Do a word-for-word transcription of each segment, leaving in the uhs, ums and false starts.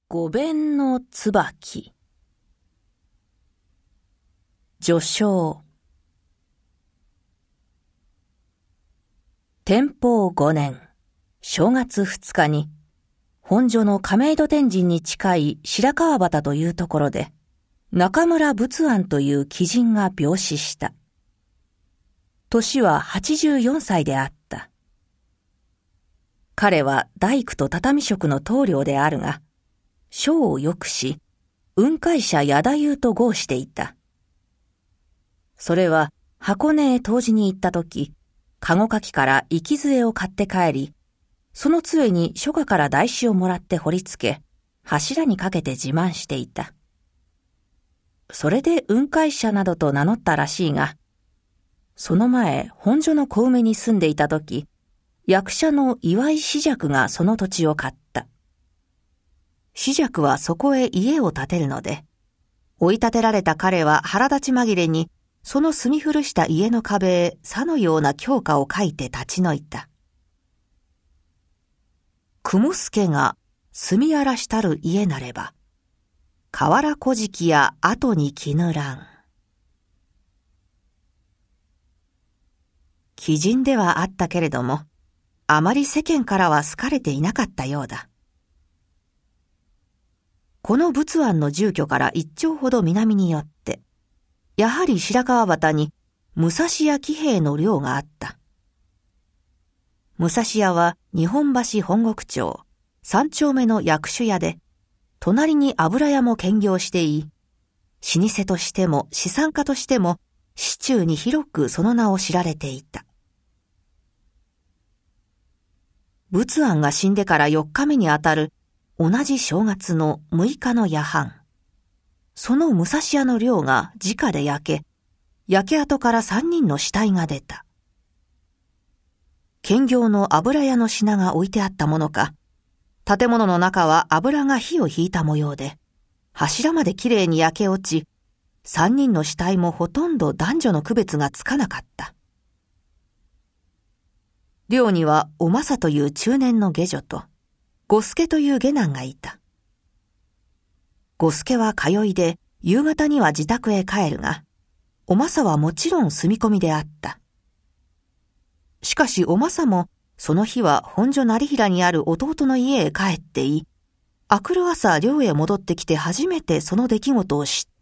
五弁の椿。序章。天保五年、正月二日に、本所の亀戸天神に近い白川端というところで、中村仏庵という貴人が病死した。年ははちじゅうよんさいであった。彼は大工と畳職の棟梁であるが、商をよくし、雲海社矢太夫と号していた。それは箱根へ湯治に行ったとき、籠かきから生き杖を買って帰り、その杖に書家から台紙をもらって掘り付け、柱にかけて自慢していた。それで雲海社などと名乗ったらしいが、その前、本所の小梅に住んでいたとき、役者の岩井枝雀がその土地を買った。枝雀はそこへ家を建てるので、追い立てられた彼は腹立ち紛れに、その住み古した家の壁へさのような狂歌を書いて立ち退いた。雲助が住み荒らしたる家なれば、河原小敷や後に絹蘭。貴人ではあったけれども、あまり世間からは好かれていなかったようだ。この仏庵の住居から一丁ほど南によって、やはり白川端に武蔵屋喜兵衛の寮があった。武蔵屋は日本橋本国町三丁目の薬種屋で、隣に油屋も兼業していい、老舗としても資産家としても市中に広くその名を知られていた。仏庵が死んでからよっかめにあたる同じ正月のむいかの夜半、その武蔵屋の寮が直で焼け、焼け跡から三人の死体が出た。兼業の油屋の品が置いてあったものか、建物の中は油が火を引いた模様で、柱まできれいに焼け落ち、三人の死体もほとんど男女の区別がつかなかった。寮にはおまさという中年の下女と、五助という下男がいた。五助は通いで夕方には自宅へ帰るが、おまさはもちろん住み込みであった。しかしおまさもその日は本所成平にある弟の家へ帰ってい、明くる朝寮へ戻ってきて初めてその出来事を知った。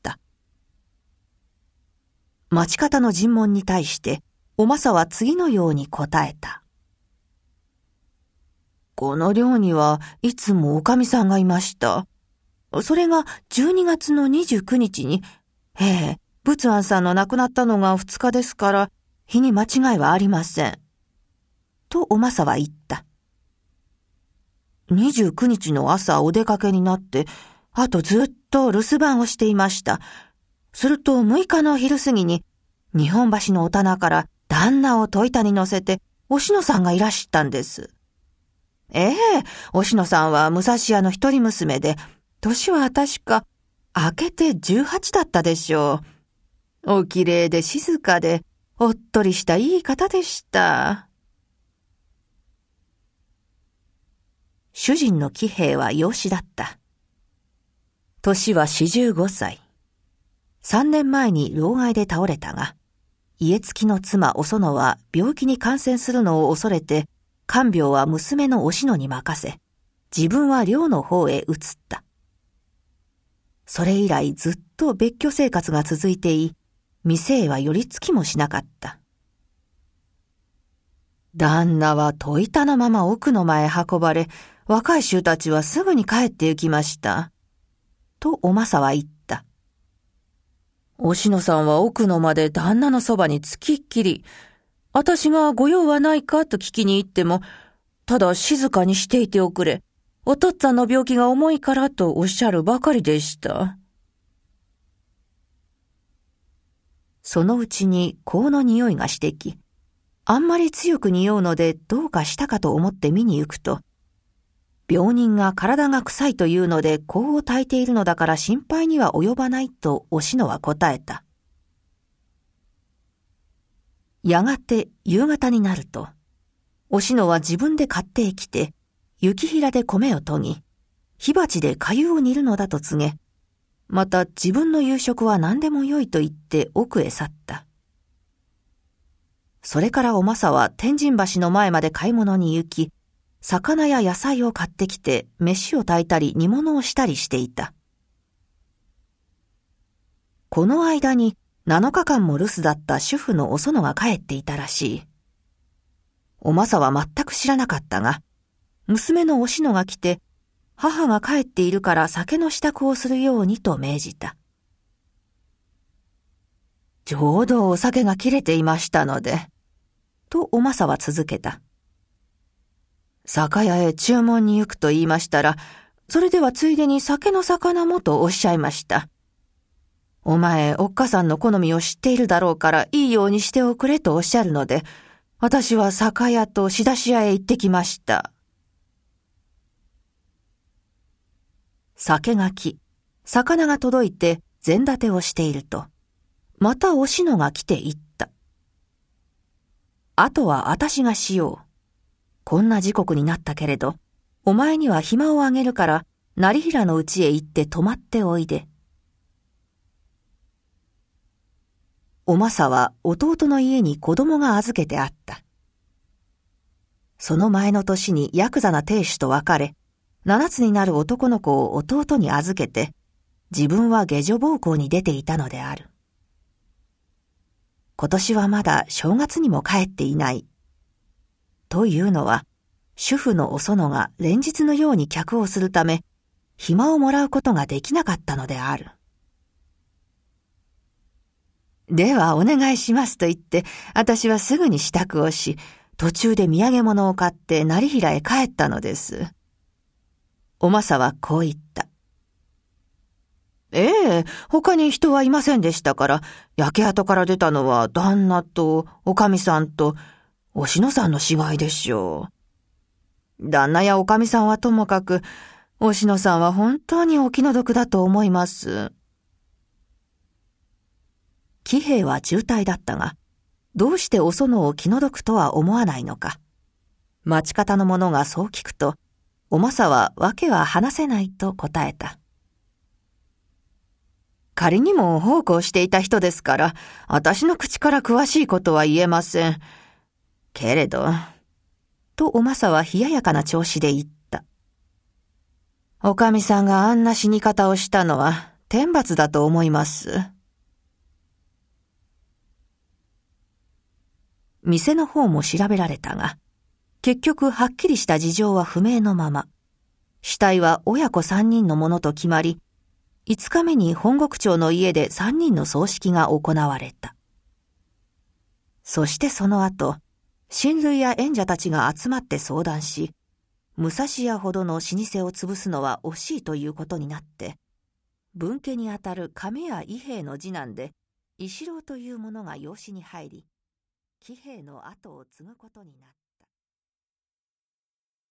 町方の尋問に対しておまさは次のように答えた。この寮にはいつもおかみさんがいました。それがじゅうにがつのにじゅうくにちに、ええ、仏庵さんの亡くなったのがふつかですから、日に間違いはありません。とおまさは言った。にじゅうくにちの朝お出かけになって、あとずっと留守番をしていました。するとむいかの昼過ぎに、日本橋のお棚から旦那を戸板に乗せて、おしのさんがいらしたんです。ええ、おしのさんは武蔵屋の一人娘で、年は確か明けてじゅうはちだったでしょう。おきれいで静かで、おっとりしたいい方でした。主人の喜兵衛は養子だった。年は四十五歳。三年前に労咳で倒れたが、家付きの妻お園は病気に感染するのを恐れて、看病は娘のおしのに任せ、自分は寮の方へ移った。それ以来ずっと別居生活が続いてい、店へは寄りつきもしなかった。旦那は戸板のまま奥の前へ運ばれ、若い衆たちはすぐに帰って行きました。とおまさは言った。おしのさんは奥の間で旦那のそばにつきっきり、私がご用はないかと聞きに行っても、ただ静かにしていておくれ。お父っつぁんの病気が重いからとおっしゃるばかりでした。そのうちに香の匂いがしてき、あんまり強く匂うのでどうかしたかと思って見に行くと、病人が体が臭いというので香を焚いているのだから心配には及ばないとおしのは答えた。やがて夕方になると、おしのは自分で買ってきて、雪平で米を研ぎ、 火鉢で粥を煮るのだと告げ、また自分の夕食は何でもよいと言って奥へ去った。それからおまさは天神橋の前まで買い物に行き、魚や野菜を買ってきて飯を炊いたり煮物をしたりしていた。この間になのかかんも留守だった主婦のお園が帰っていたらしい。おまさは全く知らなかったが、娘のおしのが来て、母が帰っているから酒の支度をするようにと命じた。ちょうどお酒が切れていましたので、とおまさは続けた。酒屋へ注文に行くと言いましたら、それではついでに酒の魚もとおっしゃいました。お前、おっかさんの好みを知っているだろうからいいようにしておくれとおっしゃるので、私は酒屋と仕出し屋へ行ってきました。酒が来、魚が届いて膳立てをしていると、またおしのが来て言った。あとは私がしよう。こんな時刻になったけれど、お前には暇をあげるから、成平の家へ行って泊まっておいで。おまさは弟の家に子供が預けてあった。その前の年にヤクザな亭主と別れ、七つになる男の子を弟に預けて、自分は下女奉公に出ていたのである。今年はまだ正月にも帰っていない。というのは、主婦のお園が連日のように客をするため、暇をもらうことができなかったのである。ではお願いしますと言って、私はすぐに支度をし、途中で土産物を買って成平へ帰ったのです。おまさはこう言った。ええ、他に人はいませんでしたから、焼け跡から出たのは旦那とおかみさんとおしのさんの死骸でしょう。旦那やおかみさんはともかく、おしのさんは本当にお気の毒だと思います。喜兵衛は重体だったが、どうしてお園を気の毒とは思わないのか。町方の者がそう聞くと、おまさは訳は話せないと答えた。仮にも奉公していた人ですから、私の口から詳しいことは言えません。けれど、とおまさは冷ややかな調子で言った。おかみさんがあんな死に方をしたのは天罰だと思います。店の方も調べられたが、結局はっきりした事情は不明のまま、死体は親子三人のものと決まり、五日目に本国町の家で三人の葬式が行われた。そしてその後、親類や縁者たちが集まって相談し、武蔵屋ほどの老舗を潰すのは惜しいということになって、分家にあたる亀屋伊兵衛の次男で、石郎という者が養子に入り、喜兵衛の後を継ぐことになった。